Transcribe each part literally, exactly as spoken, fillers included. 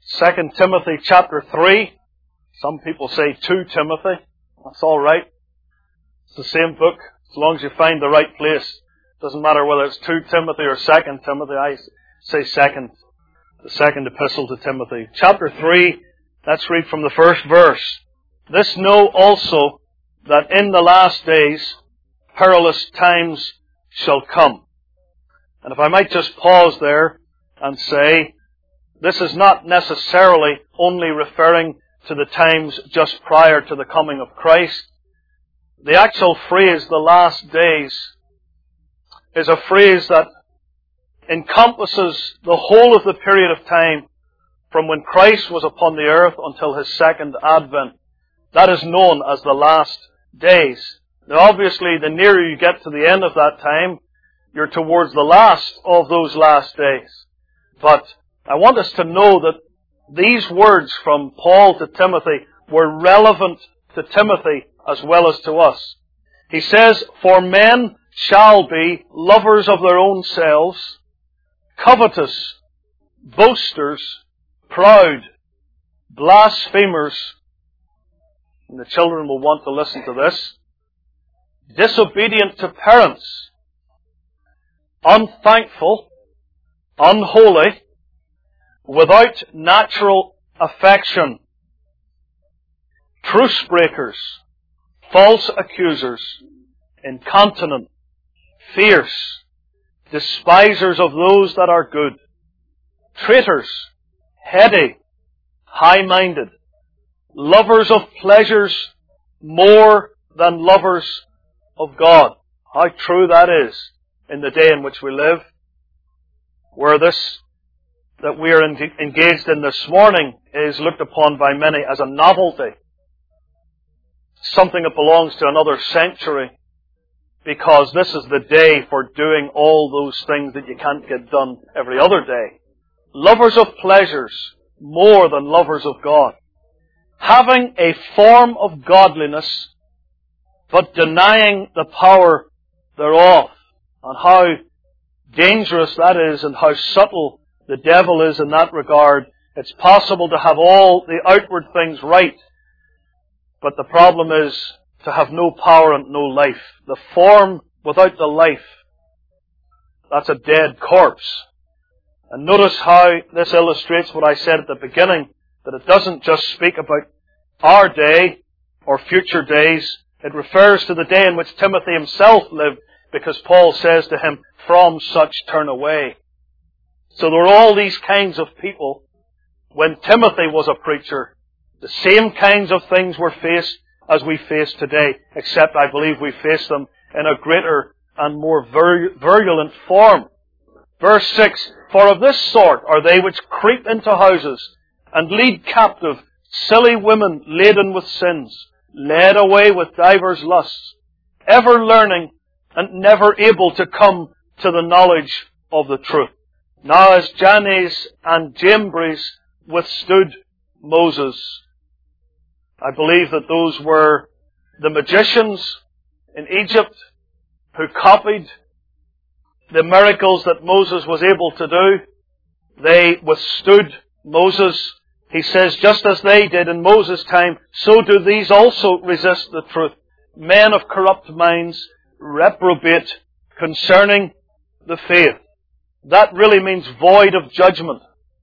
Second Timothy chapter three. Some people say two Timothy. That's all right. It's the same book, as long as you find the right place. Doesn't matter whether it's two Timothy or Second Timothy. I say second. The second epistle to Timothy. Chapter three, let's read from the first verse. This know also, that in the last days perilous times shall come. And if I might just pause there and say, this is not necessarily only referring to the times just prior to the coming of Christ. The actual phrase, the last days, is a phrase that encompasses the whole of the period of time from when Christ was upon the earth until His second advent. That is known as the last days. Now obviously, the nearer you get to the end of that time, you're towards the last of those last days. But I want us to know that these words from Paul to Timothy were relevant to Timothy as well as to us. He says, for men shall be lovers of their own selves, covetous, boasters, proud, blasphemers, and the children will want to listen to this, disobedient to parents, unthankful, unholy, without natural affection, truce breakers, false accusers, incontinent, fierce, despisers of those that are good, traitors, heady, high-minded, lovers of pleasures more than lovers of God. How true that is in the day in which we live, where this that we are engaged in this morning is looked upon by many as a novelty, something that belongs to another century, because this is the day for doing all those things that you can't get done every other day. Lovers of pleasures more than lovers of God. Having a form of godliness, but denying the power thereof. And how dangerous that is, and how subtle the devil is in that regard. It's possible to have all the outward things right, but the problem is to have no power and no life. The form without the life, that's a dead corpse. And notice how this illustrates what I said at the beginning, that it doesn't just speak about our day or future days. It refers to the day in which Timothy himself lived, because Paul says to him, from such turn away. So there were all these kinds of people when Timothy was a preacher. The same kinds of things were faced as we face today, except I believe we face them in a greater and more vir- virulent form. Verse six, for of this sort are they which creep into houses and lead captive silly women laden with sins, led away with divers lusts, ever learning and never able to come to the knowledge of the truth. Now as Jannes and Jambres withstood Moses. I believe that those were the magicians in Egypt who copied the miracles that Moses was able to do. They withstood Moses. He says, just as they did in Moses' time, so do these also resist the truth. Men of corrupt minds, reprobate concerning the faith. That really means void of judgment.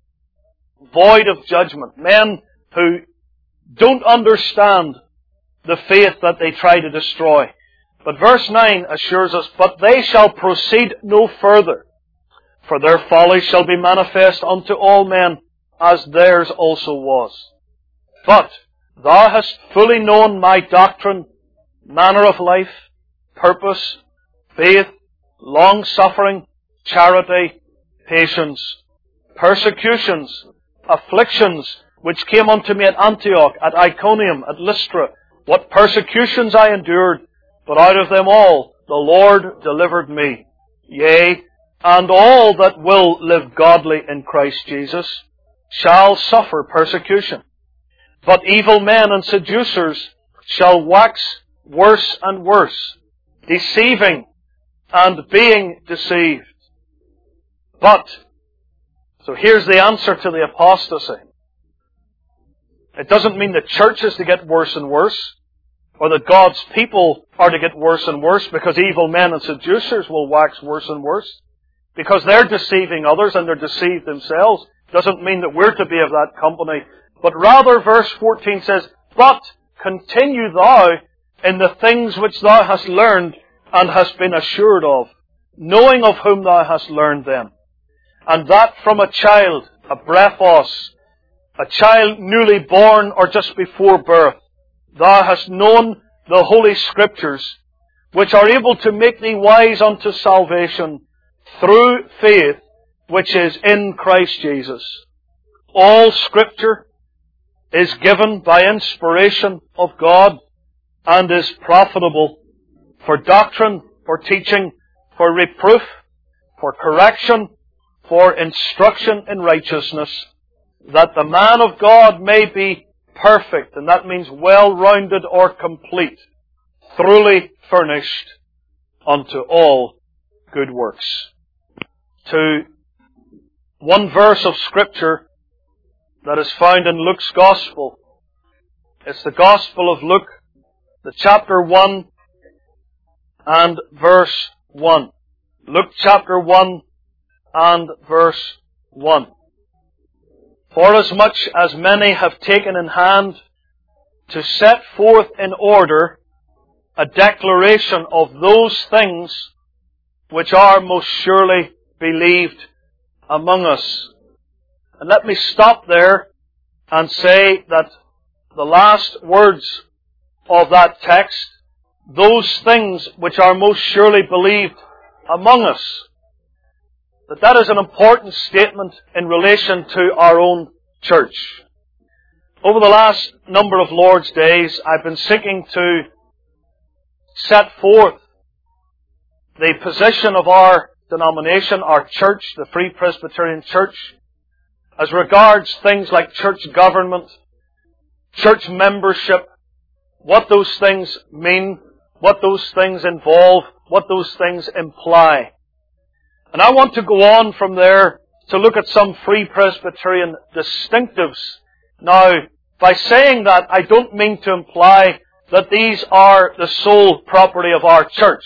Void of judgment. Men who don't understand the faith that they try to destroy. But verse nine assures us, but they shall proceed no further, for their folly shall be manifest unto all men, as theirs also was. But thou hast fully known my doctrine, manner of life, purpose, faith, long-suffering, charity, patience, persecutions, afflictions, which came unto me at Antioch, at Iconium, at Lystra. What persecutions I endured, but out of them all the Lord delivered me. Yea, and all that will live godly in Christ Jesus shall suffer persecution. But evil men and seducers shall wax worse and worse, deceiving and being deceived. But, so here's the answer to the apostasy. It doesn't mean that church is to get worse and worse, or that God's people are to get worse and worse, because evil men and seducers will wax worse and worse. Because they're deceiving others and they're deceived themselves. Doesn't mean that we're to be of that company. But rather, verse fourteen says, "But continue thou in the things which thou hast learned and hast been assured of, knowing of whom thou hast learned them. And that from a child, a brephos, a child newly born or just before birth, thou hast known the Holy Scriptures, which are able to make thee wise unto salvation through faith, which is in Christ Jesus. All Scripture is given by inspiration of God and is profitable for doctrine, for teaching, for reproof, for correction, for instruction in righteousness, that the man of God may be perfect," and that means well-rounded or complete, "thoroughly furnished unto all good works." To one verse of Scripture that is found in Luke's Gospel. It's the Gospel of Luke, the chapter one and verse one. Luke chapter one and verse one. "Forasmuch as many have taken in hand to set forth in order a declaration of those things which are most surely believed among us." And let me stop there and say that the last words of that text, "those things which are most surely believed among us," that that is an important statement in relation to our own church. Over the last number of Lord's days, I've been seeking to set forth the position of our denomination, our church, the Free Presbyterian Church, as regards things like church government, church membership, what those things mean, what those things involve, what those things imply. And I want to go on from there to look at some Free Presbyterian distinctives. Now, by saying that, I don't mean to imply that these are the sole property of our church,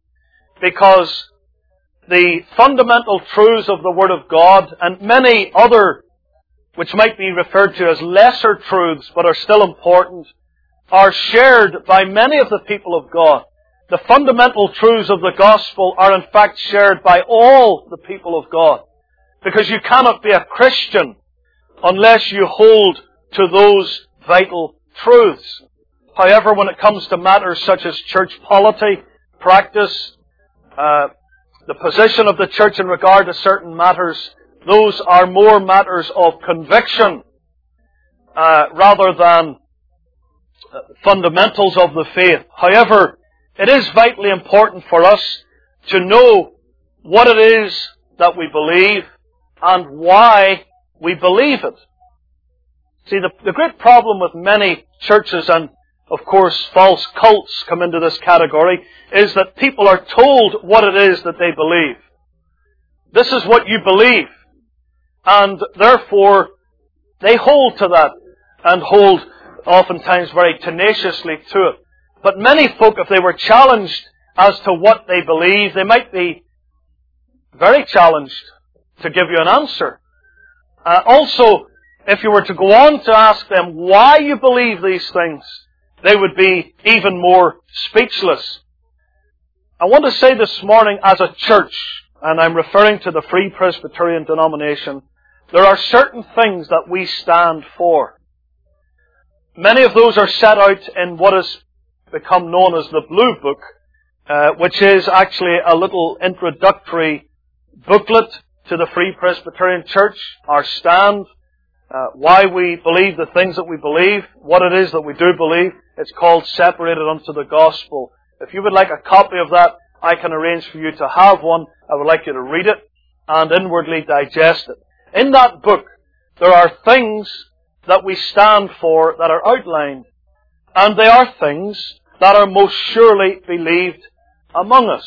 because the fundamental truths of the Word of God and many other, which might be referred to as lesser truths but are still important, are shared by many of the people of God. The fundamental truths of the gospel are in fact shared by all the people of God. Because you cannot be a Christian unless you hold to those vital truths. However, when it comes to matters such as church polity, practice, uh, the position of the church in regard to certain matters, those are more matters of conviction uh, rather than fundamentals of the faith. However, it is vitally important for us to know what it is that we believe and why we believe it. See, the, the great problem with many churches, and of course false cults come into this category, is that people are told what it is that they believe. This is what you believe. And therefore, they hold to that and hold oftentimes very tenaciously to it. But many folk, if they were challenged as to what they believe, they might be very challenged to give you an answer. Uh, also, if you were to go on to ask them why you believe these things, they would be even more speechless. I want to say this morning, as a church, and I'm referring to the Free Presbyterian denomination, there are certain things that we stand for. Many of those are set out in what has become known as the Blue Book, uh, which is actually a little introductory booklet to the Free Presbyterian Church, our stand, uh, why we believe the things that we believe, what it is that we do believe. It's called Separated Unto the Gospel. If you would like a copy of that, I can arrange for you to have one. I would like you to read it and inwardly digest it. In that book, there are things that we stand for that are outlined, and they are things that are most surely believed among us.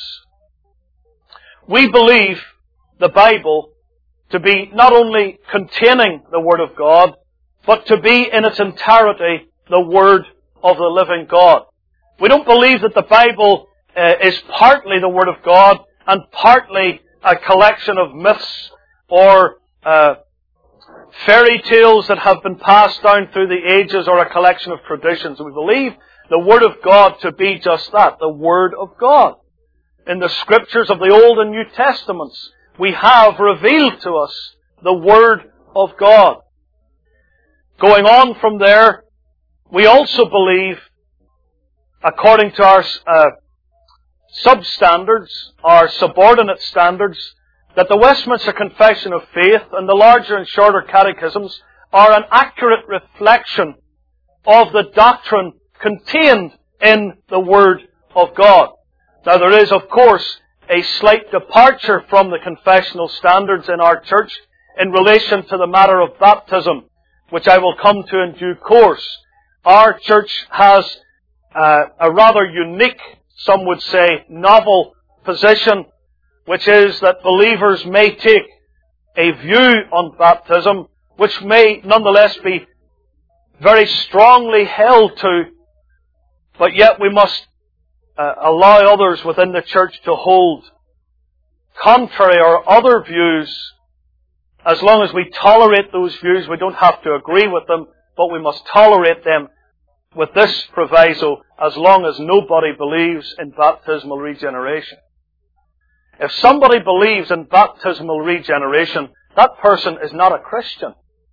We believe the Bible to be not only containing the Word of God, but to be in its entirety the Word of the living God. We don't believe that the Bible uh, is partly the Word of God and partly a collection of myths or uh, fairy tales that have been passed down through the ages or a collection of traditions. We believe the Word of God to be just that, the Word of God. In the Scriptures of the Old and New Testaments, we have revealed to us the Word of God. Going on from there, we also believe, according to our uh, substandards, our subordinate standards, that the Westminster Confession of Faith and the larger and shorter catechisms are an accurate reflection of the doctrine contained in the Word of God. Now there is, of course, a slight departure from the confessional standards in our church in relation to the matter of baptism, which I will come to in due course. Our church has uh, a rather unique, some would say, novel position, which is that believers may take a view on baptism, which may nonetheless be very strongly held to, but yet we must uh, allow others within the church to hold contrary or other views. As long as we tolerate those views, we don't have to agree with them, but we must tolerate them with this proviso, as long as nobody believes in baptismal regeneration. If somebody believes in baptismal regeneration, that person is not a Christian.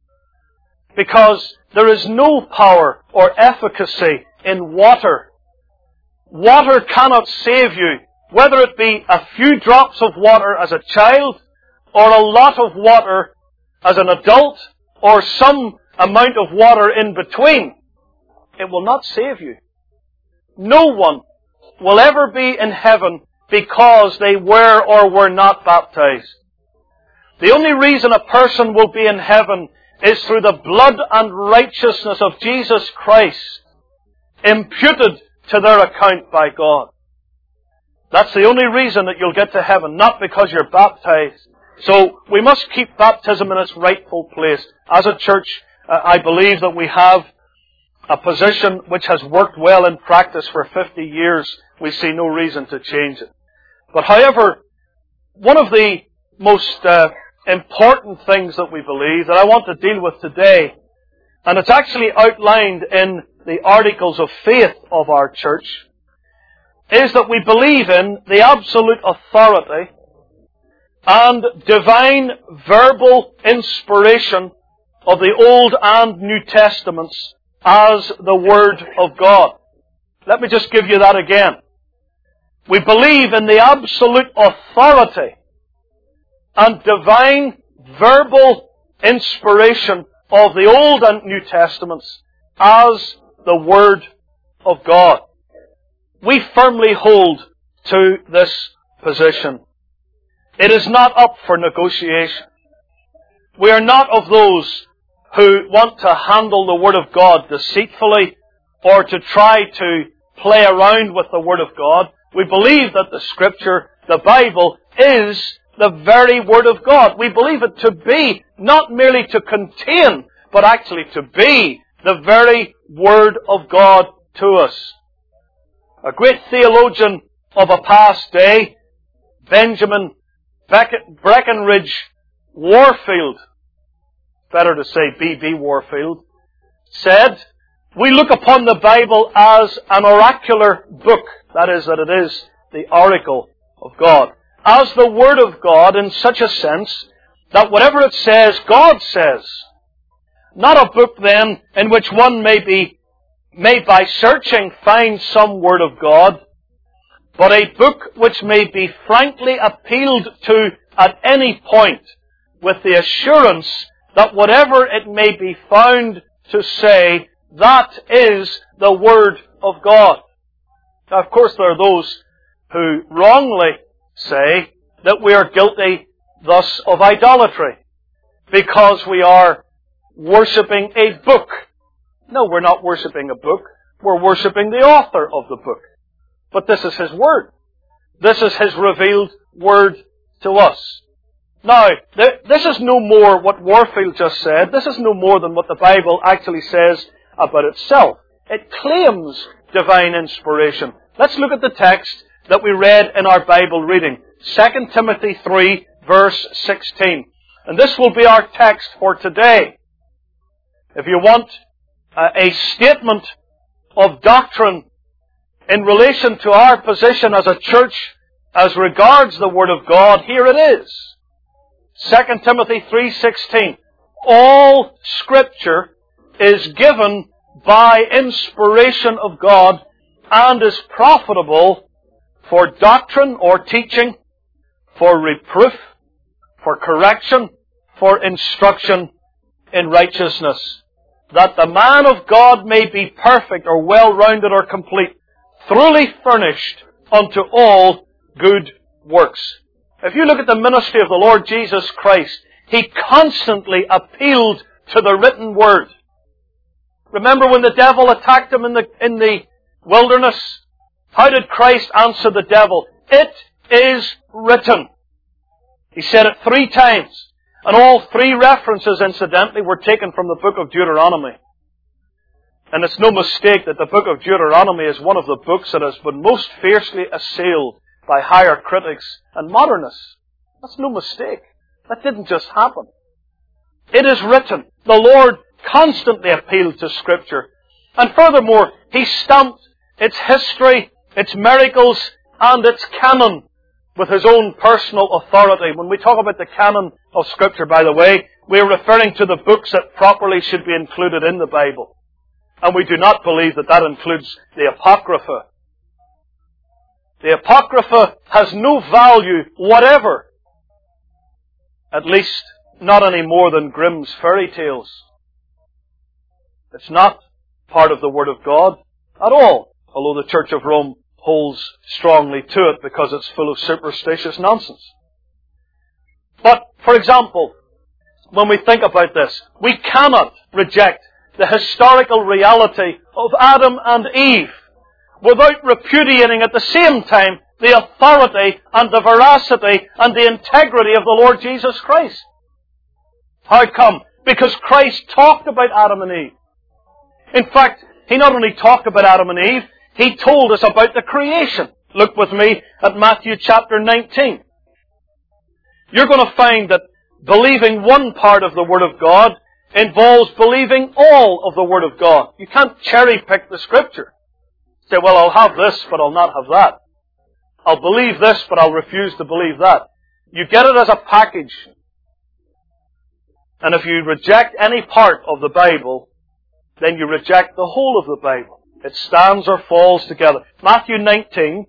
Because there is no power or efficacy in water. Water cannot save you, whether it be a few drops of water as a child, or a lot of water as an adult, or some amount of water in between. It will not save you. No one will ever be in heaven because they were or were not baptized. The only reason a person will be in heaven is through the blood and righteousness of Jesus Christ, imputed to their account by God. That's the only reason that you'll get to heaven, not because you're baptized. So we must keep baptism in its rightful place. As a church, uh, I believe that we have a position which has worked well in practice for fifty years. We see no reason to change it. But however, one of the most uh, important things that we believe that I want to deal with today, and it's actually outlined in the Articles of Faith of our church, is that we believe in the absolute authority and divine verbal inspiration of the Old and New Testaments as the Word of God. Let me just give you that again. We believe in the absolute authority and divine verbal inspiration of the Old and New Testaments as the Word of God. We firmly hold to this position. It is not up for negotiation. We are not of those who want to handle the Word of God deceitfully or to try to play around with the Word of God. We believe that the Scripture, the Bible, is the very Word of God. We believe it to be, not merely to contain, but actually to be the very Word of God to us. A great theologian of a past day, Benjamin Breckenridge Warfield, better to say B B Warfield, said, "We look upon the Bible as an oracular book," that is, that it is the oracle of God, as the Word of God in such a sense that whatever it says, God says. Not a book then in which one may be, may by searching find some Word of God, but a book which may be frankly appealed to at any point with the assurance that whatever it may be found to say, that is the Word of God. Now, of course, there are those who wrongly say that we are guilty thus of idolatry because we are worshipping a book. No, we're not worshipping a book. We're worshipping the author of the book. But this is His Word. This is His revealed Word to us. Now, th- this is no more what Warfield just said. This is no more than what the Bible actually says about itself. It claims divine inspiration. Let's look at the text that we read in our Bible reading. Second Timothy three, verse sixteen. And this will be our text for today. If you want uh, a statement of doctrine in relation to our position as a church as regards the Word of God, here it is. Second Timothy three sixteen. All Scripture is given by inspiration of God and is profitable for doctrine or teaching, for reproof, for correction, for instruction in righteousness, that the man of God may be perfect or well-rounded or complete, thoroughly furnished unto all good works. If you look at the ministry of the Lord Jesus Christ, He constantly appealed to the written Word. Remember when the devil attacked Him in the, in the wilderness? How did Christ answer the devil? It is written. He said it three times. And all three references, incidentally, were taken from the book of Deuteronomy. And it's no mistake that the book of Deuteronomy is one of the books that has been most fiercely assailed by higher critics and modernists. That's no mistake. That didn't just happen. It is written. The Lord constantly appealed to Scripture. And furthermore, He stamped its history, its miracles, and its canon with His own personal authority. When we talk about the canon of Scripture, by the way, we're referring to the books that properly should be included in the Bible. And we do not believe that that includes the Apocrypha. The Apocrypha has no value whatever. At least, not any more than Grimm's fairy tales. It's not part of the Word of God at all, although the Church of Rome holds strongly to it because it's full of superstitious nonsense. But, for example, when we think about this, we cannot reject the historical reality of Adam and Eve without repudiating at the same time the authority and the veracity and the integrity of the Lord Jesus Christ. How come? Because Christ talked about Adam and Eve. In fact, He not only talked about Adam and Eve, He told us about the creation. Look with me at Matthew chapter nineteen. You're going to find that believing one part of the Word of God involves believing all of the Word of God. You can't cherry pick the Scripture. Say, well, I'll have this, but I'll not have that. I'll believe this, but I'll refuse to believe that. You get it as a package. And if you reject any part of the Bible, then you reject the whole of the Bible. It stands or falls together. Matthew nineteen,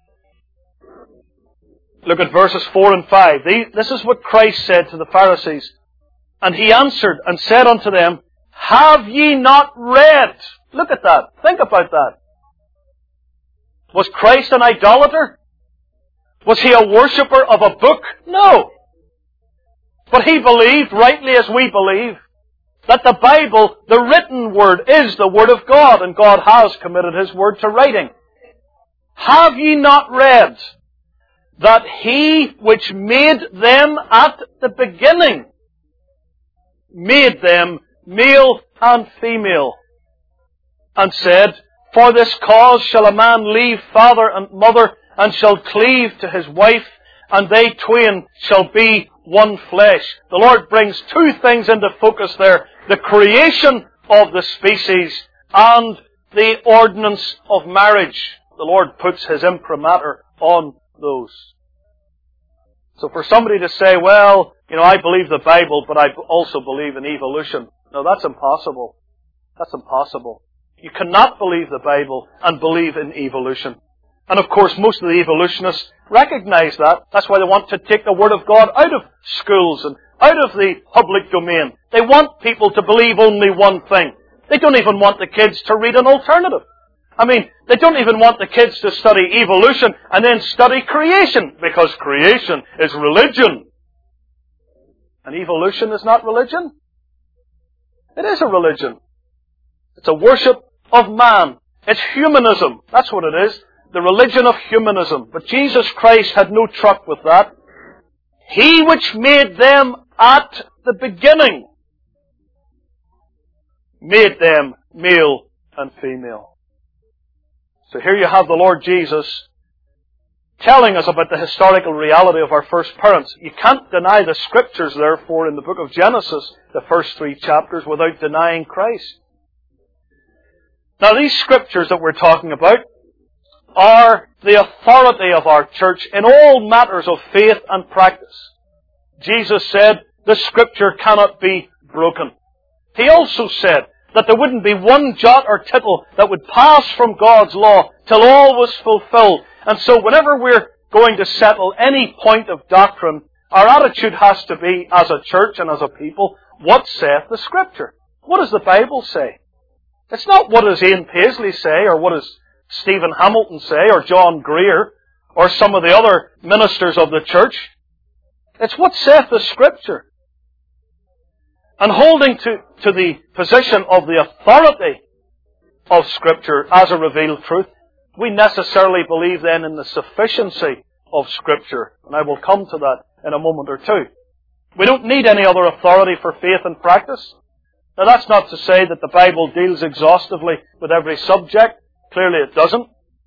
look at verses four and five. This is what Christ said to the Pharisees. And He answered and said unto them, Have ye not read? Look at that. Think about that. Was Christ an idolater? Was He a worshipper of a book? No. But He believed, rightly as we believe, that the Bible, the written Word, is the Word of God, and God has committed His Word to writing. Have ye not read that He which made them at the beginning made them male and female, and said, For this cause shall a man leave father and mother, and shall cleave to his wife, and they twain shall be one flesh. The Lord brings two things into focus there. The creation of the species and the ordinance of marriage. The Lord puts His imprimatur on those. So for somebody to say, well, you know, I believe the Bible, but I also believe in evolution. No, that's impossible. That's impossible. You cannot believe the Bible and believe in evolution. And of course, most of the evolutionists recognize that. That's why they want to take the Word of God out of schools and out of the public domain. They want people to believe only one thing. They don't even want the kids to read an alternative. I mean, they don't even want the kids to study evolution and then study creation, because creation is religion. And evolution is not religion. It is a religion. It's a worship of man. It's humanism. That's what it is. The religion of humanism. But Jesus Christ had no truck with that. He which made them at the beginning made them male and female. So here you have the Lord Jesus telling us about the historical reality of our first parents. You can't deny the Scriptures, therefore, in the book of Genesis, the first three chapters, without denying Christ. Now, these Scriptures that we're talking about are the authority of our church in all matters of faith and practice. Jesus said, the Scripture cannot be broken. He also said that there wouldn't be one jot or tittle that would pass from God's law till all was fulfilled. And so whenever we're going to settle any point of doctrine, our attitude has to be, as a church and as a people, what saith the Scripture? What does the Bible say? It's not what does Ian Paisley say, or what does Stephen Hamilton say, or John Greer, or some of the other ministers of the church. It's what saith the Scripture. And holding to, to the position of the authority of Scripture as a revealed truth, we necessarily believe then in the sufficiency of Scripture. And I will come to that in a moment or two. We don't need any other authority for faith and practice. Now that's not to say that the Bible deals exhaustively with every subject. Clearly it doesn't.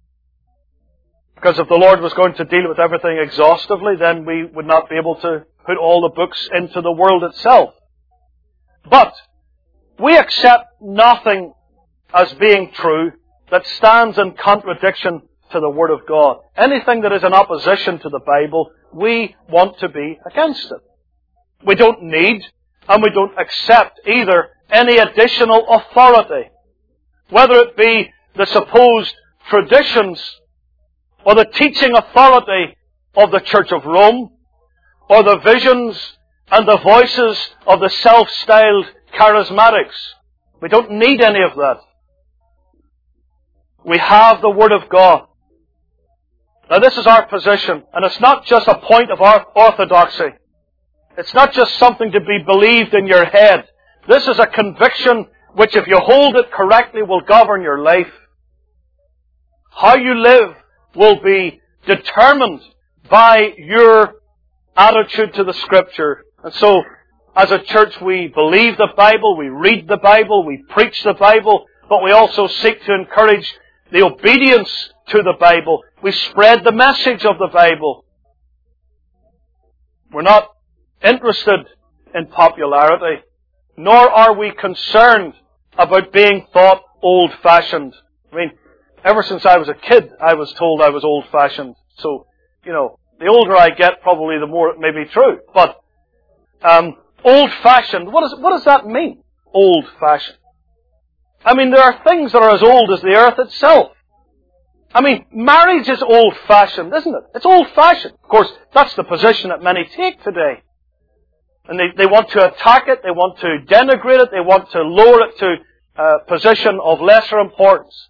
Because if the Lord was going to deal with everything exhaustively, then we would not be able to put all the books into the world itself. But we accept nothing as being true that stands in contradiction to the Word of God. Anything that is in opposition to the Bible, we want to be against it. We don't need and we don't accept either any additional authority, whether it be the supposed traditions or the teaching authority of the Church of Rome, or the visions and the voices of the self-styled charismatics. We don't need any of that. We have the Word of God. Now this is our position, and it's not just a point of our orthodoxy. It's not just something to be believed in your head. This is a conviction which, if you hold it correctly, will govern your life. How you live will be determined by your attitude to the Scripture. And so, as a church, we believe the Bible, we read the Bible, we preach the Bible, but we also seek to encourage the obedience to the Bible. We spread the message of the Bible. We're not interested in popularity, nor are we concerned about being thought old-fashioned. I mean, ever since I was a kid, I was told I was old-fashioned. So, you know, the older I get, probably the more it may be true. But, um, old-fashioned, what, is, what does that mean? Old-fashioned. I mean, there are things that are as old as the earth itself. I mean, marriage is old-fashioned, isn't it? It's old-fashioned. Of course, that's the position that many take today. And they, they want to attack it, they want to denigrate it, they want to lower it to a position of lesser importance.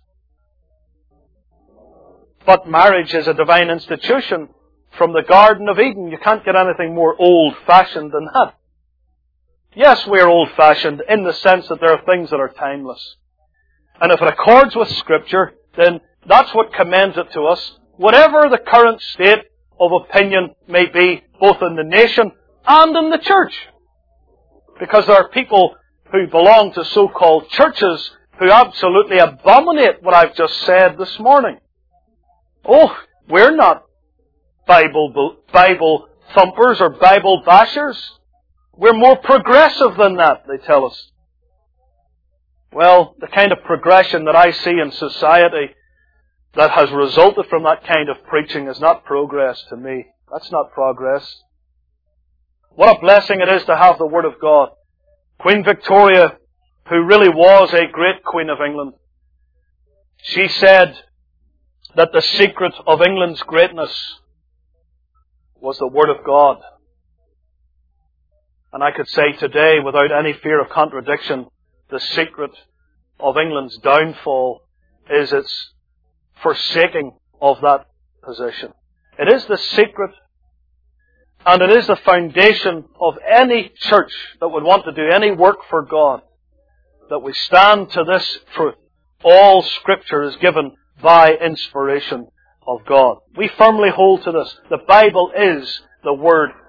But marriage is a divine institution from the Garden of Eden. You can't get anything more old-fashioned than that. Yes, we are old-fashioned in the sense that there are things that are timeless. And if it accords with Scripture, then that's what commends it to us, whatever the current state of opinion may be, both in the nation and in the church. Because there are people who belong to so-called churches who absolutely abominate what I've just said this morning. Oh, we're not Bible, Bible thumpers or Bible bashers. We're more progressive than that, they tell us. Well, the kind of progression that I see in society that has resulted from that kind of preaching is not progress to me. That's not progress. What a blessing it is to have the Word of God. Queen Victoria, who really was a great Queen of England, she said that the secret of England's greatness was the Word of God. And I could say today, without any fear of contradiction, the secret of England's downfall is its forsaking of that position. It is the secret, and it is the foundation of any church that would want to do any work for God, that we stand to this truth. All Scripture is given by inspiration of God. We firmly hold to this. The Bible is the Word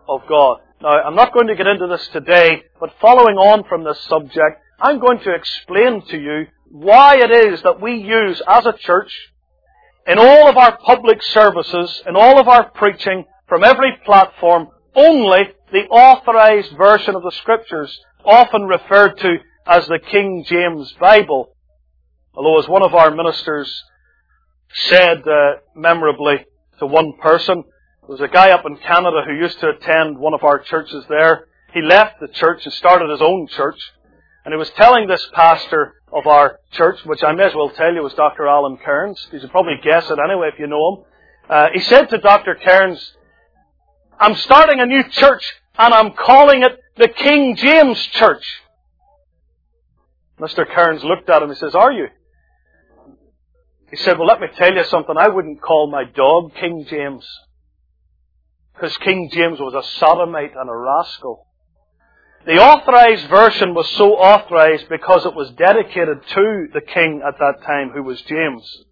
of God. Now, I'm not going to get into this today, but following on from this subject, I'm going to explain to you why it is that we use as a church, in all of our public services, in all of our preaching, from every platform, only the authorized version of the Scriptures, often referred to as the King James Bible. Although, as one of our ministers said uh, memorably to one person, there was a guy up in Canada who used to attend one of our churches there. He left the church and started his own church. And he was telling this pastor of our church, which I may as well tell you was Doctor Alan Cairns. You should probably guess it anyway if you know him. Uh, he said to Doctor Cairns, "I'm starting a new church and I'm calling it the King James Church." Mister Cairns looked at him and says, "Are you?" He said, "Well, let me tell you something. I wouldn't call my dog King James, because King James was a sodomite and a rascal." The authorized version was so authorized because it was dedicated to the king at that time, who was James.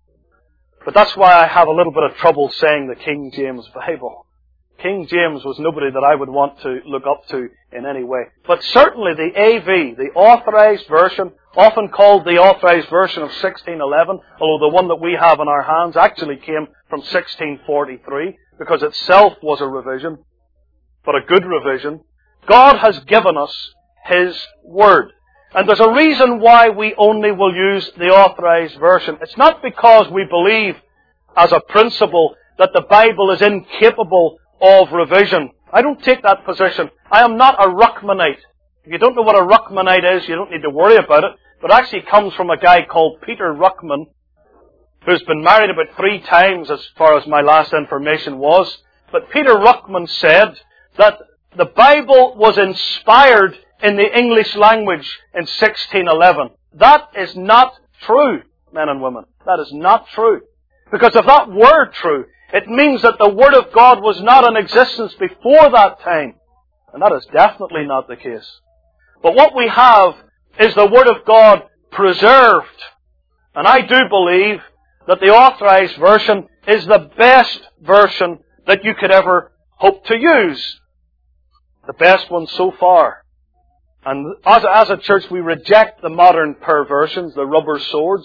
But that's why I have a little bit of trouble saying the King James Bible. King James was nobody that I would want to look up to in any way. But certainly the A V, the authorized version, often called the authorized version of sixteen eleven, although the one that we have in our hands actually came from sixteen forty-three, because itself was a revision, but a good revision. God has given us His Word. And there's a reason why we only will use the authorized version. It's not because we believe, as a principle, that the Bible is incapable of revision. I don't take that position. I am not a Ruckmanite. If you don't know what a Ruckmanite is, you don't need to worry about it. But it actually comes from a guy called Peter Ruckman, who's been married about three times as far as my last information was. But Peter Ruckman said that the Bible was inspired in the English language in sixteen eleven. That is not true, men and women. That is not true. Because if that were true, it means that the Word of God was not in existence before that time. And that is definitely not the case. But what we have is the Word of God preserved. And I do believe that the authorized version is the best version that you could ever hope to use. The best one so far. And as, as a church, we reject the modern perversions, the rubber swords.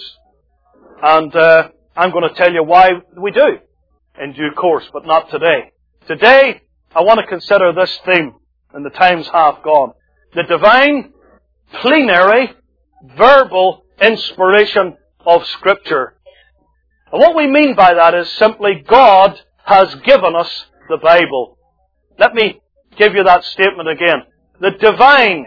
And uh, I'm going to tell you why we do in due course, but not today. Today, I want to consider this theme, and the time's half gone. The divine, plenary, verbal inspiration of Scripture. And what we mean by that is simply God has given us the Bible. Let me give you that statement again. The divine,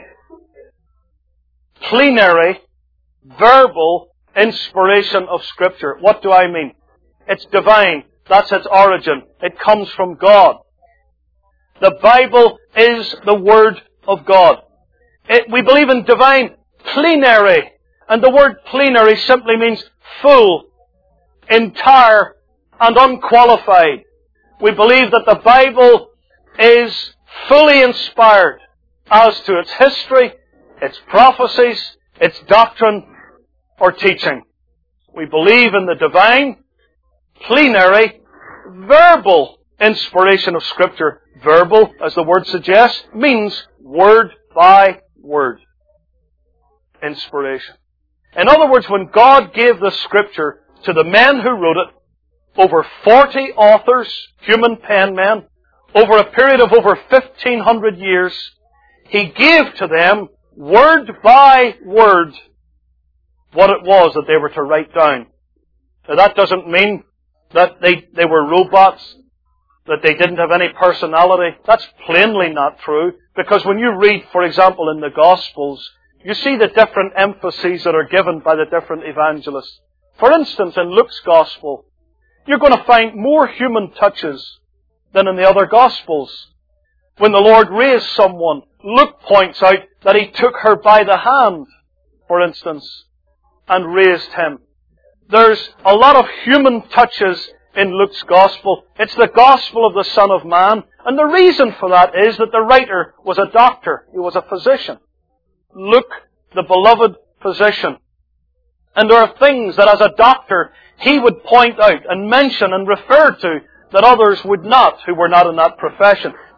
plenary, verbal inspiration of Scripture. What do I mean? It's divine. That's its origin. It comes from God. The Bible is the Word of God. It, we believe in divine plenary. And the word plenary simply means full, entire, and unqualified. We believe that the Bible is fully inspired as to its history, its prophecies, its doctrine, or teaching. We believe in the divine, plenary, verbal inspiration of Scripture. Verbal, as the word suggests, means word by word inspiration. In other words, when God gave the Scripture to the men who wrote it, over forty authors, human penmen, over a period of over fifteen hundred years, He gave to them, word by word, what it was that they were to write down. Now that doesn't mean that they, they were robots, that they didn't have any personality. That's plainly not true. Because when you read, for example, in the Gospels, you see the different emphases that are given by the different evangelists. For instance, in Luke's Gospel, you're going to find more human touches than in the other Gospels. When the Lord raised someone, Luke points out that He took her by the hand, for instance, and raised him. There's a lot of human touches in Luke's Gospel. It's the Gospel of the Son of Man. And the reason for that is that the writer was a doctor. He was a physician. Luke, the beloved physician. And there are things that as a doctor he would point out and mention and refer to that others would not, who were not in that profession.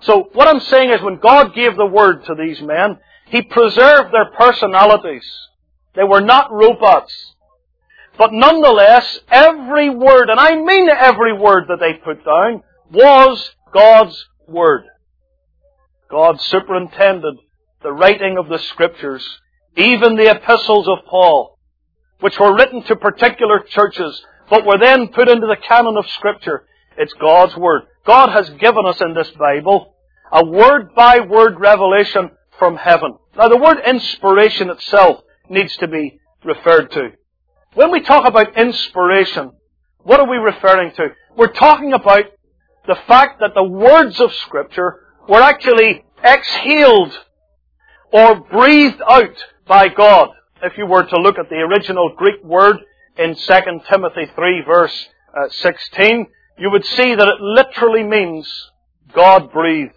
So what I'm saying is when God gave the Word to these men, He preserved their personalities. They were not robots. But nonetheless, every word, and I mean every word that they put down, was God's Word. God superintended the writing of the Scriptures, even the epistles of Paul, which were written to particular churches, but were then put into the canon of Scripture. It's God's Word. God has given us in this Bible a word-by-word revelation from heaven. Now, the word inspiration itself needs to be referred to. When we talk about inspiration, what are we referring to? We're talking about the fact that the words of Scripture were actually exhaled or breathed out by God. If you were to look at the original Greek word in Second Timothy three verse uh, sixteen, you would see that it literally means God-breathed.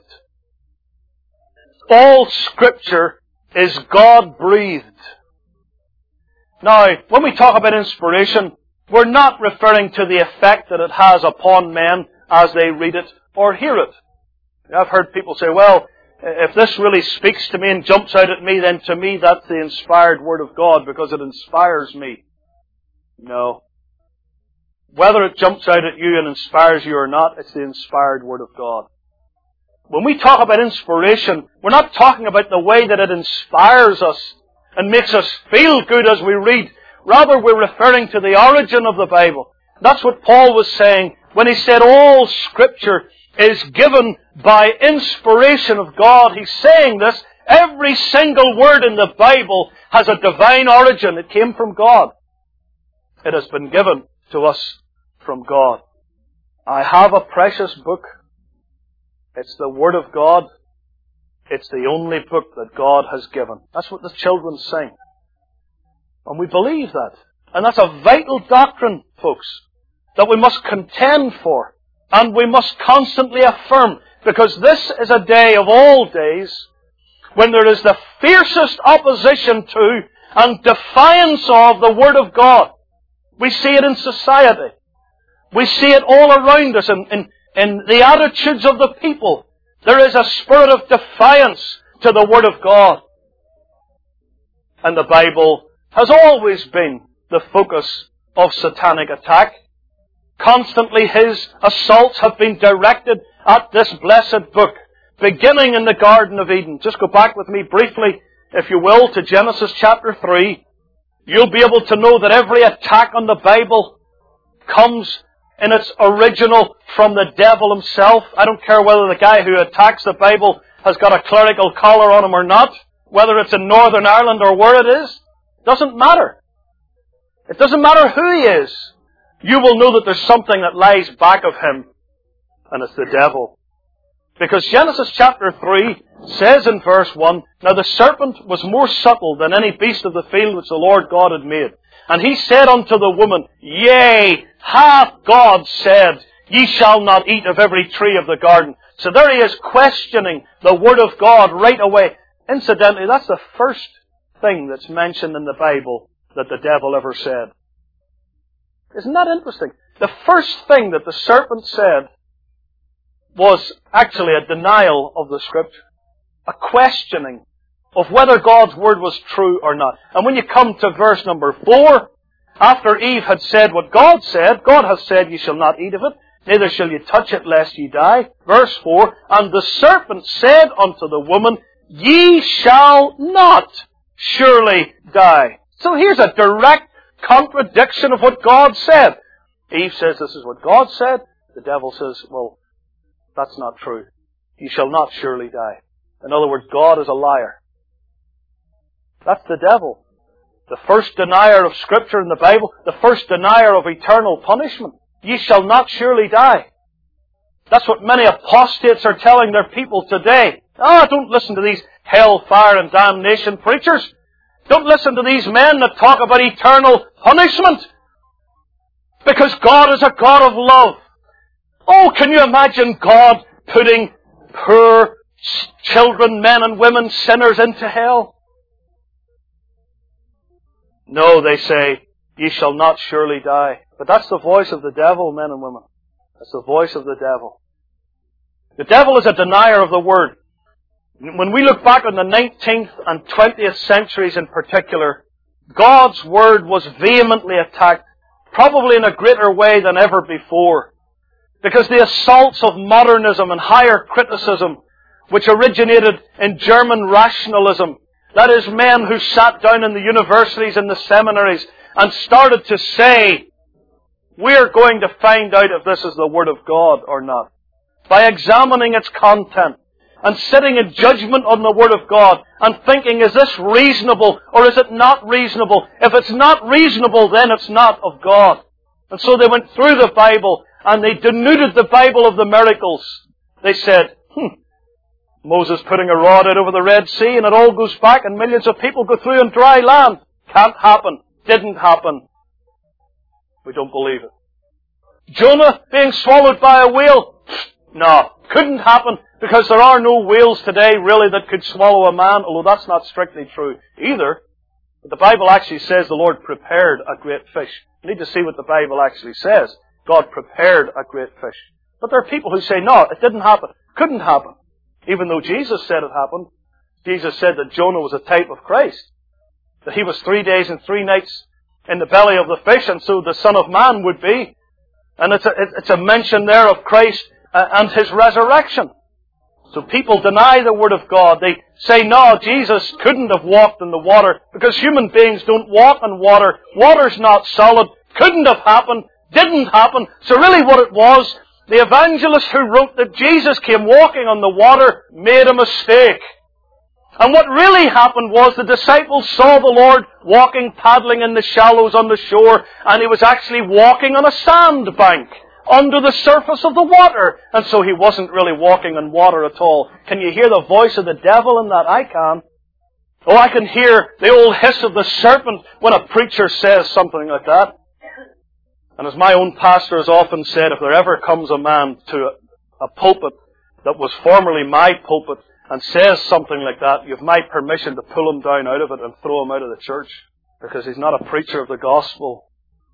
All Scripture is God-breathed. Now, when we talk about inspiration, we're not referring to the effect that it has upon men as they read it or hear it. I've heard people say, well, if this really speaks to me and jumps out at me, then to me that's the inspired Word of God because it inspires me. No. Whether it jumps out at you and inspires you or not, it's the inspired Word of God. When we talk about inspiration, we're not talking about the way that it inspires us and makes us feel good as we read. Rather, we're referring to the origin of the Bible. That's what Paul was saying when he said all Scripture is given by inspiration of God. He's saying this. Every single word in the Bible has a divine origin. It came from God. It has been given to us from God. I have a precious book. It's the Word of God. It's the only book that God has given. That's what the children sing. And we believe that. And that's a vital doctrine, folks, that we must contend for. And we must constantly affirm. Because this is a day of all days when there is the fiercest opposition to and defiance of the Word of God. We see it in society. We see it all around us in, in, in the attitudes of the people. There is a spirit of defiance to the Word of God. And the Bible has always been the focus of satanic attack. Constantly His assaults have been directed at this blessed book, beginning in the Garden of Eden. Just go back with me briefly, if you will, to Genesis chapter three. You'll be able to know that every attack on the Bible comes in its original from the devil himself. I don't care whether the guy who attacks the Bible has got a clerical collar on him or not, whether it's in Northern Ireland or where it is. It doesn't matter. It doesn't matter who he is. You will know that there's something that lies back of him, and it's the devil. Because Genesis chapter three says in verse one, Now the serpent was more subtle than any beast of the field which the Lord God had made. And he said unto the woman, Yea, hath God said, Ye shall not eat of every tree of the garden. So there he is questioning the Word of God right away. Incidentally, that's the first thing that's mentioned in the Bible that the devil ever said. Isn't that interesting? The first thing that the serpent said was actually a denial of the Scripture. A questioning of whether God's Word was true or not. And when you come to verse number four, after Eve had said what God said, God hath said, Ye shall not eat of it, neither shall ye touch it, lest ye die. Verse four, And the serpent said unto the woman, Ye shall not surely die. So here's a direct contradiction of what God said. Eve says, This is what God said. The devil says, Well, that's not true. Ye shall not surely die. In other words, God is a liar. That's the devil. The first denier of Scripture in the Bible, the first denier of eternal punishment. Ye shall not surely die. That's what many apostates are telling their people today. Ah, oh, don't listen to these hellfire and damnation preachers. Don't listen to these men that talk about eternal punishment. Because God is a God of love. Oh, can you imagine God putting poor children, men and women, sinners into hell? No, they say, Ye shall not surely die. But that's the voice of the devil, men and women. That's the voice of the devil. The devil is a denier of the Word. When we look back on the nineteenth and twentieth centuries in particular, God's Word was vehemently attacked, probably in a greater way than ever before. Because the assaults of modernism and higher criticism, which originated in German rationalism, that is, men who sat down in the universities and the seminaries and started to say, we're going to find out if this is the Word of God or not, by examining its content and sitting in judgment on the Word of God and thinking, is this reasonable or is it not reasonable? If it's not reasonable, then it's not of God. And so they went through the Bible and they denuded the Bible of the miracles. They said, hmm, Moses putting a rod out over the Red Sea and it all goes back and millions of people go through on dry land. Can't happen. Didn't happen. We don't believe it. Jonah being swallowed by a whale? No, couldn't happen because there are no whales today really that could swallow a man, although that's not strictly true either. But the Bible actually says the Lord prepared a great fish. You need to see what the Bible actually says. God prepared a great fish. But there are people who say, no, it didn't happen. Couldn't happen. Even though Jesus said it happened. Jesus said that Jonah was a type of Christ. That he was three days and three nights in the belly of the fish, and so the Son of Man would be. And it's a, it's a mention there of Christ and His resurrection. So people deny the Word of God. They say, no, Jesus couldn't have walked in the water because human beings don't walk on water. Water's not solid. Couldn't have happened. Didn't happen. So really what it was, the evangelist who wrote that Jesus came walking on the water made a mistake. And what really happened was the disciples saw the Lord walking, paddling in the shallows on the shore, and He was actually walking on a sandbank under the surface of the water. And so He wasn't really walking on water at all. Can you hear the voice of the devil in that? I can. Oh, I can hear the old hiss of the serpent when a preacher says something like that. And as my own pastor has often said, if there ever comes a man to a pulpit that was formerly my pulpit and says something like that, you have my permission to pull him down out of it and throw him out of the church, because he's not a preacher of the gospel.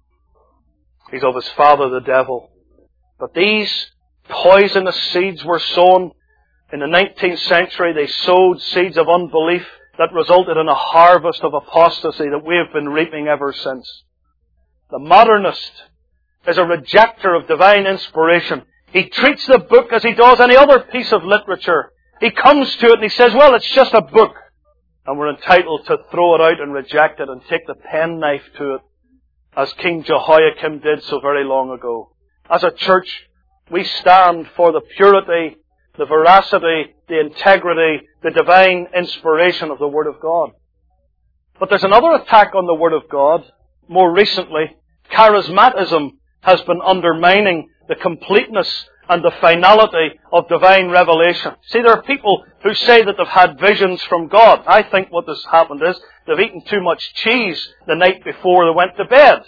He's of his father, the devil. But these poisonous seeds were sown in the nineteenth century. They sowed seeds of unbelief that resulted in a harvest of apostasy that we have been reaping ever since. The modernist is a rejecter of divine inspiration. He treats the book as he does any other piece of literature. He comes to it and he says, well, it's just a book. And we're entitled to throw it out and reject it and take the penknife to it, as King Jehoiakim did so very long ago. As a church, we stand for the purity, the veracity, the integrity, the divine inspiration of the Word of God. But there's another attack on the Word of God. More recently, charismatism has been undermining the completeness and the finality of divine revelation. See, there are people who say that they've had visions from God. I think what has happened is they've eaten too much cheese the night before they went to bed.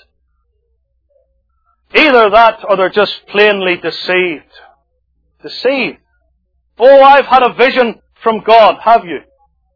Either that or they're just plainly deceived. Deceived. Oh, I've had a vision from God. Have you?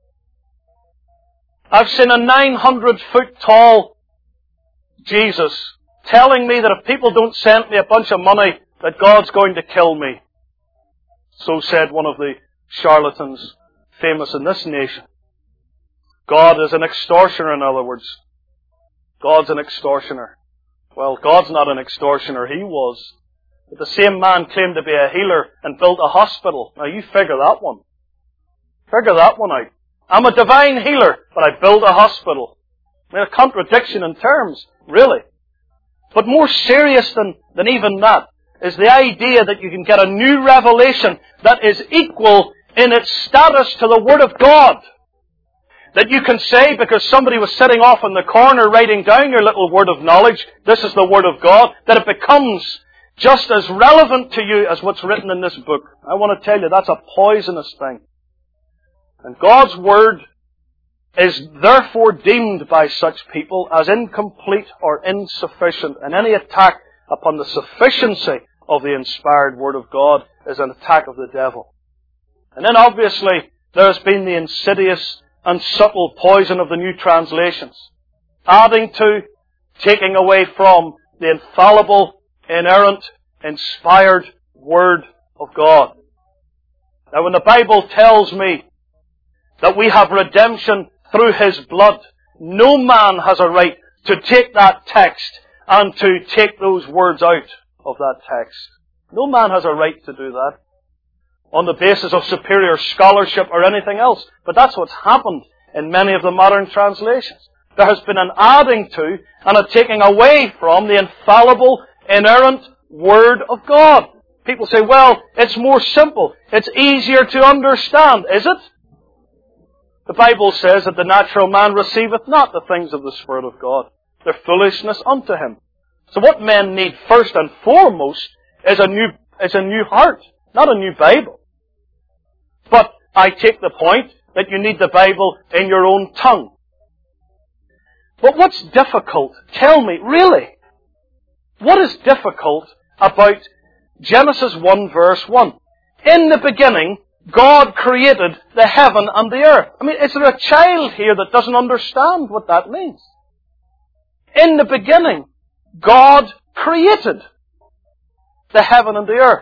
I've seen a nine hundred foot tall Jesus telling me that if people don't send me a bunch of money, that God's going to kill me. So said one of the charlatans famous in this nation. God is an extortioner, in other words. God's an extortioner. Well, God's not an extortioner. He was. But the same man claimed to be a healer and built a hospital. Now you figure that one. Figure that one out. I'm a divine healer, but I built a hospital. I mean, a contradiction in terms, really. But more serious than, than even that is the idea that you can get a new revelation that is equal in its status to the Word of God. That you can say, because somebody was sitting off in the corner writing down your little word of knowledge, this is the Word of God, that it becomes just as relevant to you as what's written in this book. I want to tell you, that's a poisonous thing. And God's Word is therefore deemed by such people as incomplete or insufficient. And any attack upon the sufficiency of the inspired Word of God is an attack of the devil. And then obviously there has been the insidious and subtle poison of the new translations, adding to, taking away from the infallible, inerrant, inspired Word of God. Now when the Bible tells me that we have redemption through His blood, no man has a right to take that text and to take those words out of that text. No man has a right to do that on the basis of superior scholarship or anything else. But that's what's happened in many of the modern translations. There has been an adding to and a taking away from the infallible, inerrant Word of God. People say, well, it's more simple. It's easier to understand. Is it? The Bible says that the natural man receiveth not the things of the Spirit of God. They're foolishness unto him. So what men need first and foremost is a new, is a new heart, not a new Bible. But I take the point that you need the Bible in your own tongue. But what's difficult? Tell me, really. What is difficult about Genesis one verse one? In the beginning, God created the heaven and the earth. I mean, is there a child here that doesn't understand what that means? In the beginning, God created the heaven and the earth.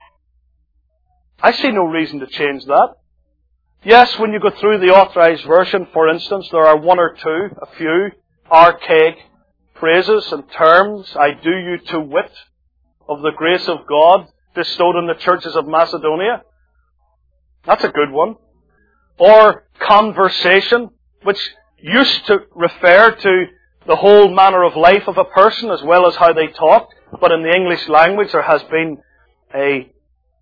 I see no reason to change that. Yes, when you go through the Authorized Version, for instance, there are one or two, a few, archaic phrases and terms. I do you to wit of the grace of God bestowed on the churches of Macedonia. That's a good one. Or conversation, which used to refer to the whole manner of life of a person as well as how they talk. But in the English language there has been a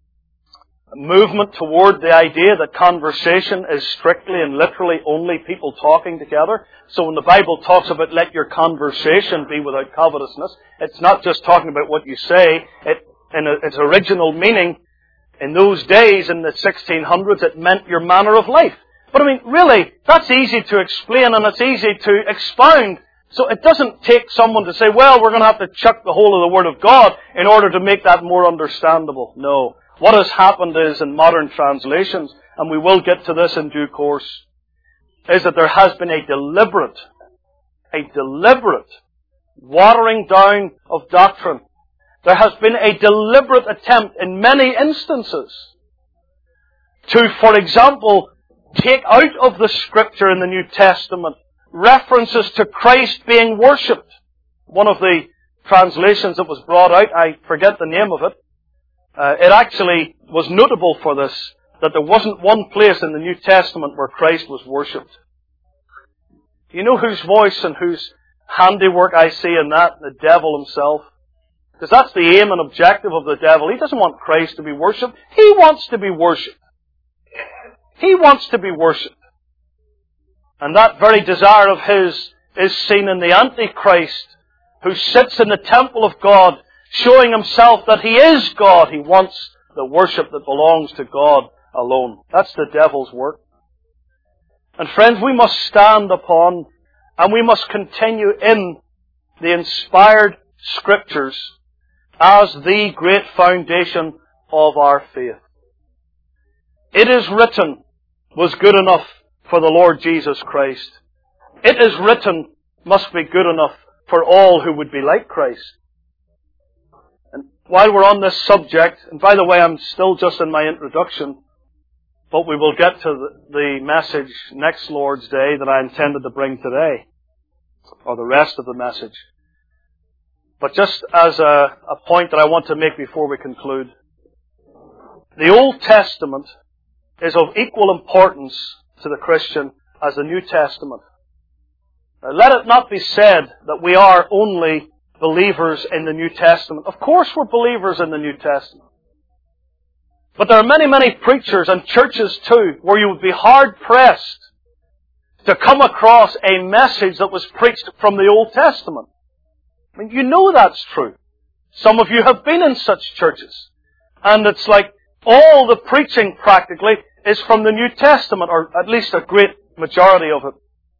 movement toward the idea that conversation is strictly and literally only people talking together. So when the Bible talks about let your conversation be without covetousness, it's not just talking about what you say. It, in its original meaning, in those days, in the sixteen hundreds, it meant your manner of life. But I mean, really, that's easy to explain and it's easy to expound. So it doesn't take someone to say, well, we're going to have to chuck the whole of the Word of God in order to make that more understandable. No. What has happened is, in modern translations, and we will get to this in due course, is that there has been a deliberate, a deliberate watering down of doctrine. There has been a deliberate attempt in many instances to, for example, take out of the Scripture in the New Testament references to Christ being worshipped. One of the translations that was brought out, I forget the name of it, uh, it actually was notable for this, that there wasn't one place in the New Testament where Christ was worshipped. You know whose voice and whose handiwork I see in that? The devil himself. Because that's the aim and objective of the devil. He doesn't want Christ to be worshipped. He wants to be worshipped. He wants to be worshipped. And that very desire of his is seen in the Antichrist, who sits in the temple of God, showing himself that he is God. He wants the worship that belongs to God alone. That's the devil's work. And friends, we must stand upon and we must continue in the inspired Scriptures as the great foundation of our faith. It is written was good enough for the Lord Jesus Christ. It is written must be good enough for all who would be like Christ. And while we're on this subject, and by the way, I'm still just in my introduction, but we will get to the message next Lord's Day that I intended to bring today, or the rest of the message. But just as a, a point that I want to make before we conclude, the Old Testament is of equal importance to the Christian as the New Testament. Now, let it not be said that we are only believers in the New Testament. Of course we're believers in the New Testament. But there are many, many preachers and churches too where you would be hard-pressed to come across a message that was preached from the Old Testament. I mean, you know that's true. Some of you have been in such churches. And it's like all the preaching practically is from the New Testament, or at least a great majority of it.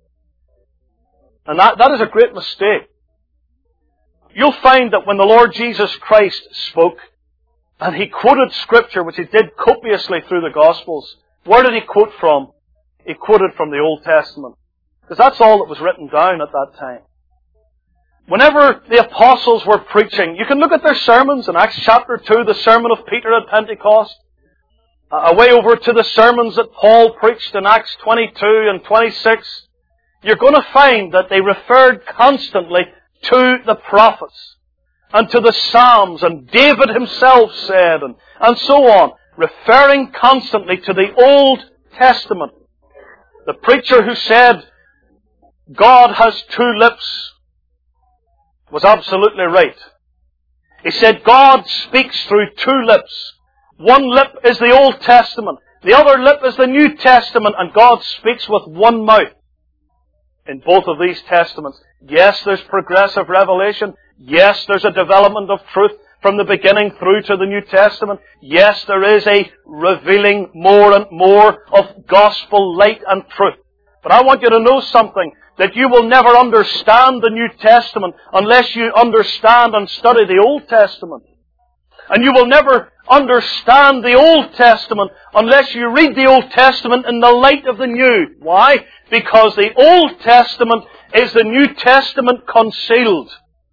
And that, that is a great mistake. You'll find that when the Lord Jesus Christ spoke, and He quoted Scripture, which He did copiously through the Gospels, where did He quote from? He quoted from the Old Testament. Because that's all that was written down at that time. Whenever the apostles were preaching, you can look at their sermons in Acts chapter two, the sermon of Peter at Pentecost. away over to the sermons that Paul preached in Acts twenty-two and twenty-six, you're going to find that they referred constantly to the prophets and to the Psalms, and David himself said, and, and so on, referring constantly to the Old Testament. The preacher who said, God has two lips, was absolutely right. He said, God speaks through two lips. One lip is the Old Testament. The other lip is the New Testament, and God speaks with one mouth in both of these testaments. Yes, there's progressive revelation. Yes, there's a development of truth from the beginning through to the New Testament. Yes, there is a revealing more and more of gospel light and truth. But I want you to know something, that you will never understand the New Testament unless you understand and study the Old Testament. And you will never understand the Old Testament unless you read the Old Testament in the light of the New. Why? Because the Old Testament is the New Testament concealed.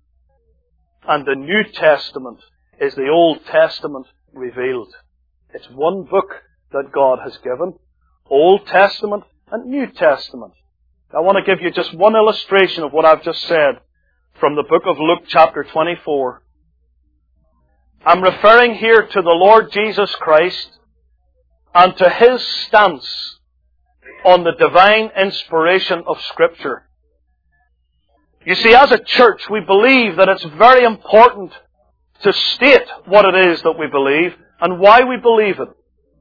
And the New Testament is the Old Testament revealed. It's one book that God has given. Old Testament and New Testament. I want to give you just one illustration of what I've just said from the book of Luke chapter twenty-four. I'm referring here to the Lord Jesus Christ and to His stance on the divine inspiration of Scripture. You see, as a church, we believe that it's very important to state what it is that we believe and why we believe it.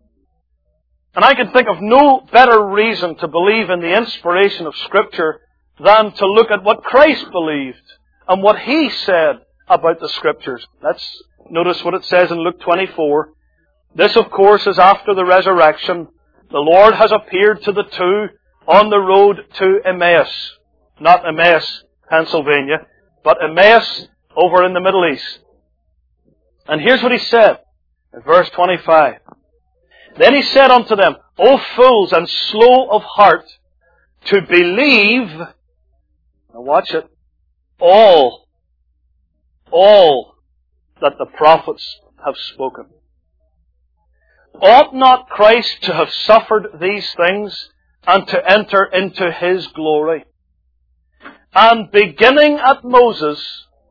And I can think of no better reason to believe in the inspiration of Scripture than to look at what Christ believed and what He said about the Scriptures. Let's notice what it says in Luke twenty-four. This, of course, is after the resurrection. The Lord has appeared to the two on the road to Emmaus. Not Emmaus, Pennsylvania, but Emmaus over in the Middle East. And here's what He said in verse twenty-five. Then He said unto them, O fools and slow of heart, to believe, now watch it, all, all that the prophets have spoken. Ought not Christ to have suffered these things and to enter into His glory? And beginning at Moses,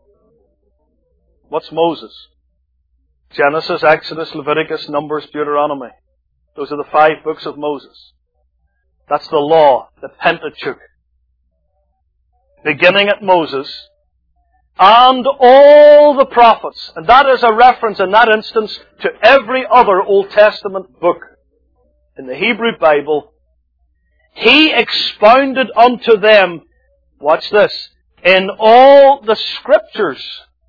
what's Moses? Genesis, Exodus, Leviticus, Numbers, Deuteronomy. Those are the five books of Moses. That's the law, the Pentateuch. Beginning at Moses, and all the prophets. And that is a reference in that instance to every other Old Testament book in the Hebrew Bible. He expounded unto them, watch this, in all the Scriptures,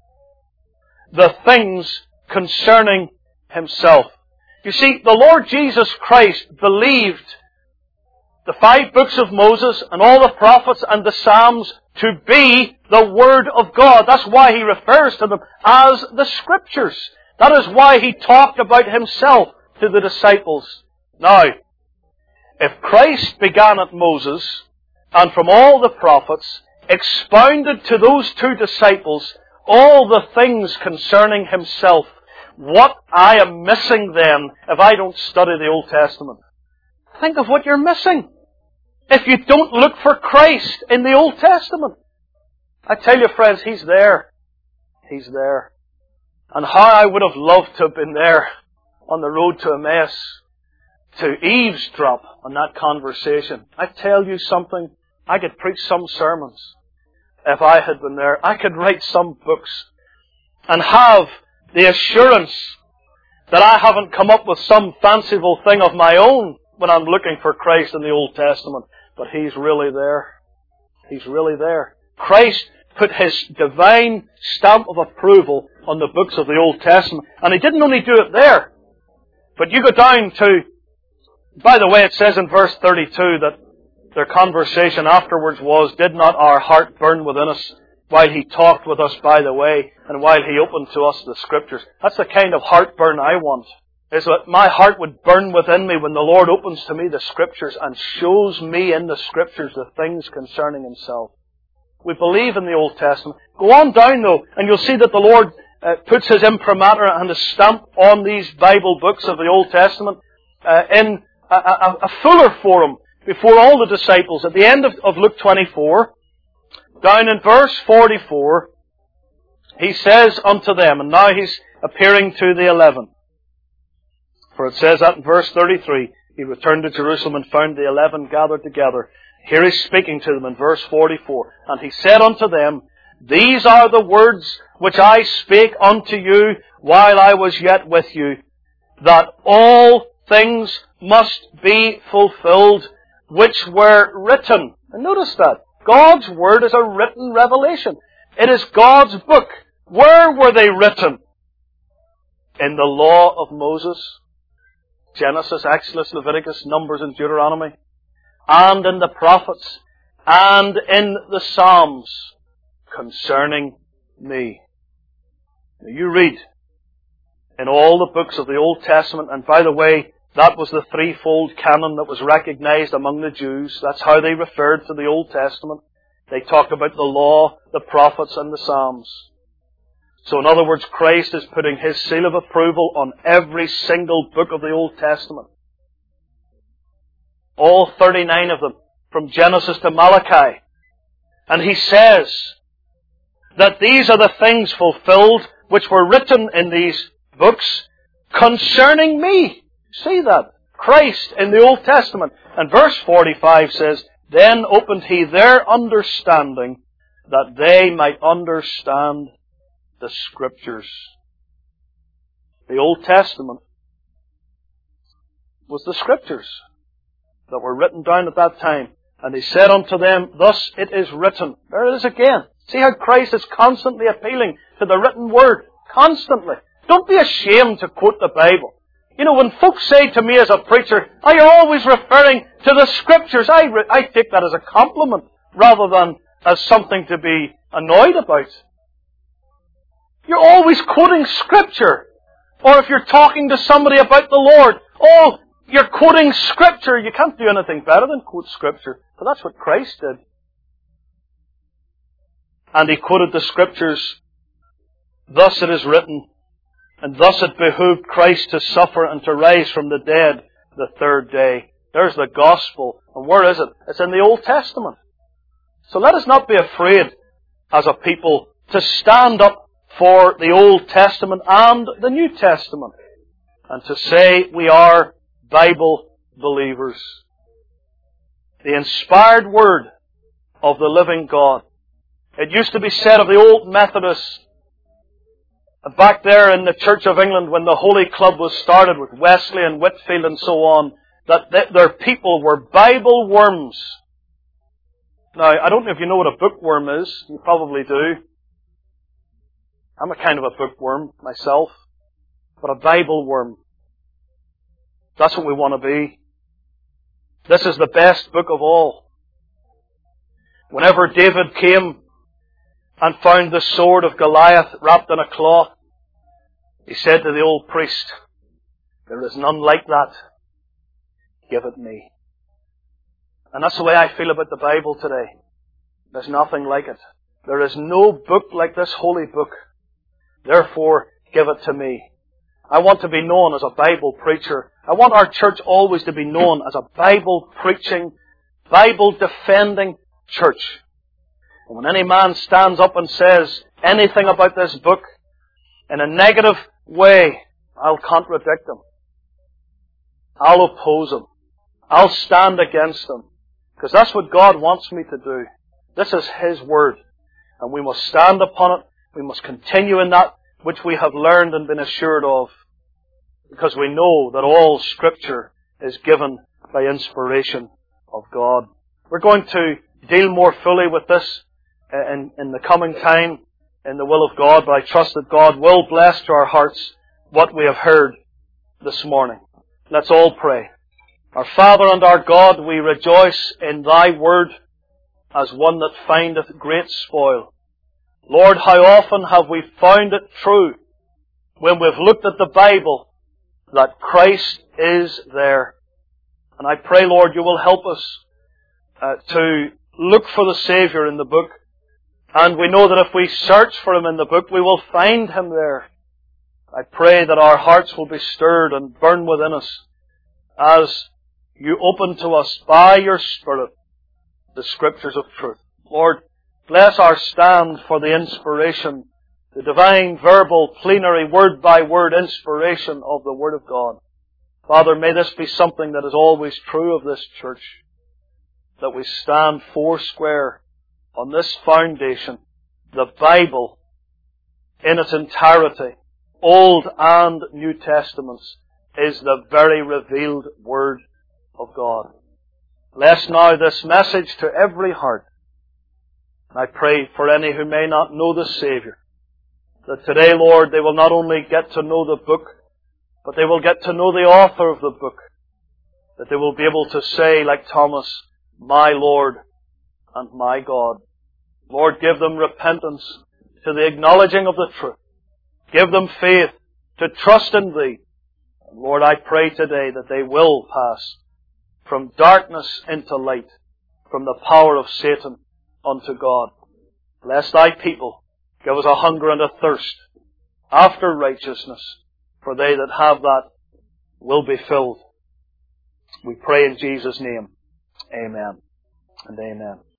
the things concerning Himself. You see, the Lord Jesus Christ believed the five books of Moses and all the prophets and the Psalms to be the Word of God. That's why He refers to them as the Scriptures. That is why He talked about Himself to the disciples. Now, if Christ began at Moses and from all the prophets expounded to those two disciples all the things concerning Himself, what I am missing then if I don't study the Old Testament? Think of what you're missing if you don't look for Christ in the Old Testament. I tell you, friends, He's there. He's there. And how I would have loved to have been there on the road to Emmaus to eavesdrop on that conversation. I tell you something, I could preach some sermons if I had been there. I could write some books and have the assurance that I haven't come up with some fanciful thing of my own when I'm looking for Christ in the Old Testament. But He's really there. He's really there. Christ put His divine stamp of approval on the books of the Old Testament. And He didn't only do it there. But you go down to, by the way, it says in verse thirty-two that their conversation afterwards was, did not our heart burn within us while He talked with us by the way, and while He opened to us the Scriptures? That's the kind of heartburn I want. Is that my heart would burn within me when the Lord opens to me the Scriptures and shows me in the Scriptures the things concerning Himself. We believe in the Old Testament. Go on down though, and you'll see that the Lord uh, puts His imprimatur and His stamp on these Bible books of the Old Testament. uh, in a, a, a fuller forum before all the disciples. At the end of, of Luke twenty-four, down in verse forty-four, He says unto them, and now He's appearing to the eleven. For it says that in verse thirty-three, He returned to Jerusalem and found the eleven gathered together. Here He's speaking to them in verse forty-four. And He said unto them, These are the words which I spake unto you while I was yet with you, that all things must be fulfilled which were written. And notice that. God's Word is a written revelation. It is God's book. Where were they written? In the law of Moses, Genesis, Exodus, Leviticus, Numbers, and Deuteronomy, and in the prophets, and in the Psalms concerning me. Now you read in all the books of the Old Testament, and by the way, that was the threefold canon that was recognized among the Jews. That's how they referred to the Old Testament. They talked about the law, the prophets, and the Psalms. So in other words, Christ is putting His seal of approval on every single book of the Old Testament. All thirty-nine of them, from Genesis to Malachi. And He says that these are the things fulfilled which were written in these books concerning me. See that? Christ in the Old Testament. And verse forty-five says, Then opened He their understanding, that they might understand the Scriptures. The Old Testament was the Scriptures that were written down at that time. And He said unto them, Thus it is written. There it is again. See how Christ is constantly appealing to the written Word. Constantly. Don't be ashamed to quote the Bible. You know, when folks say to me as a preacher, are you always referring to the Scriptures? I, re- I take that as a compliment rather than as something to be annoyed about. You're always quoting Scripture. Or if you're talking to somebody about the Lord, oh, you're quoting Scripture. You can't do anything better than quote Scripture. But that's what Christ did. And He quoted the Scriptures, Thus it is written, and thus it behooved Christ to suffer and to rise from the dead the third day. There's the gospel. And where is it? It's in the Old Testament. So let us not be afraid as a people to stand up for the Old Testament and the New Testament and to say we are Bible believers. The inspired Word of the living God. It used to be said of the old Methodists back there in the Church of England when the Holy Club was started with Wesley and Whitefield and so on, that their people were Bible worms. Now, I don't know if you know what a bookworm is. You probably do. I'm a kind of a bookworm myself. But a Bible worm. That's what we want to be. This is the best book of all. Whenever David came and found the sword of Goliath wrapped in a cloth, he said to the old priest, There is none like that. Give it me. And that's the way I feel about the Bible today. There's nothing like it. There is no book like this holy book. Therefore, give it to me. I want to be known as a Bible preacher. I want our church always to be known as a Bible preaching, Bible defending church. And when any man stands up and says anything about this book in a negative way, I'll contradict him. I'll oppose him. I'll stand against him. Because that's what God wants me to do. This is His Word. And we must stand upon it. We must continue in that which we have learned and been assured of. Because we know that all Scripture is given by inspiration of God. We're going to deal more fully with this in, in the coming time, in the will of God, but I trust that God will bless to our hearts what we have heard this morning. Let's all pray. Our Father and our God, we rejoice in Thy Word as one that findeth great spoil. Lord, how often have we found it true when we've looked at the Bible that Christ is there. And I pray, Lord, You will help us uh, to look for the Saviour in the book. And we know that if we search for Him in the book, we will find Him there. I pray that our hearts will be stirred and burn within us as you open to us by your Spirit the Scriptures of truth. Lord, bless our stand for the inspiration, the divine, verbal, plenary, word-by-word inspiration of the Word of God. Father, may this be something that is always true of this church, that we stand foursquare on this foundation, the Bible in its entirety, Old and New Testaments, is the very revealed Word of God. Bless now this message to every heart. I pray for any who may not know the Saviour, that today, Lord, they will not only get to know the book, but they will get to know the author of the book, that they will be able to say, like Thomas, my Lord and my God. Lord, give them repentance to the acknowledging of the truth. Give them faith to trust in Thee. And Lord, I pray today that they will pass from darkness into light, from the power of Satan unto God. Bless Thy people. Give us a hunger and a thirst after righteousness, for they that have that will be filled. We pray in Jesus' name. Amen and amen.